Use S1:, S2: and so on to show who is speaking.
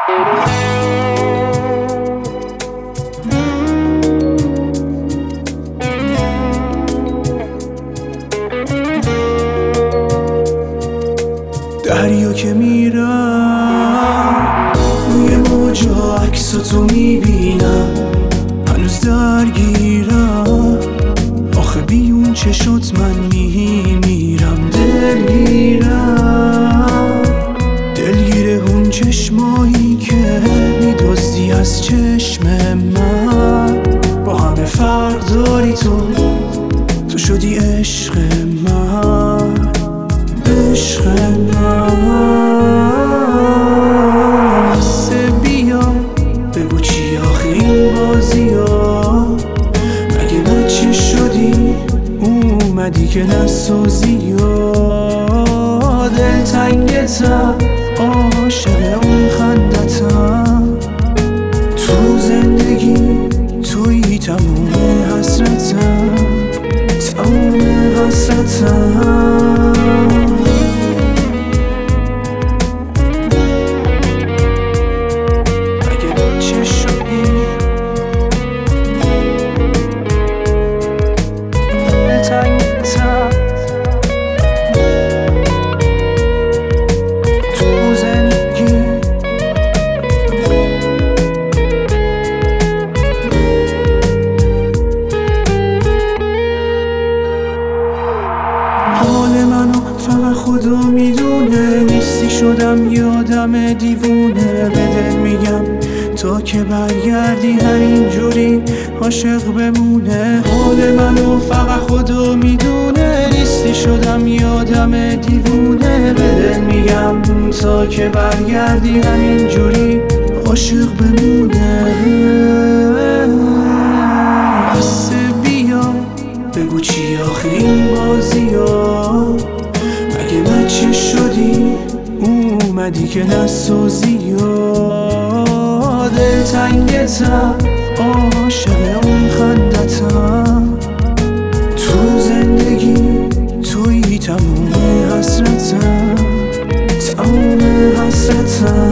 S1: دریا که میرم روی موجا عکساتو میبینم، هنوز درگیرم آخه بیون چشات من میمیرم. دلگیر اون چشمایی که میدزدی از چشم من، با همه فرق داری تو شدی عشق من، عشق من. بسه بیا بگو چی آخه این بازی ها، مگه بچه شدی اومدی که نسازی ها؟ دلتنگتم عاشق اون خندتم، تو زندگی توی تموم حسرتم، تموم حسرتم. حال منو فقط خدا میدونه، نیستی شدم یادم دیوونه. به دل میگم تا که برگردی همینجوری عاشق بمونه. حال منو فقط خدا میدونه، نیستی شدم یادم دیوونه. به دل میگم تا که برگردی همینجوری عاشق بمونه. بسه بیا بگو چی آخه این بازی ها، مگه بچه شدی اومدی که نسازی ها؟ دلتنگتم عاشق اون خندتم، تو زندگی توی تموم حسرتم، تموم حسرتم.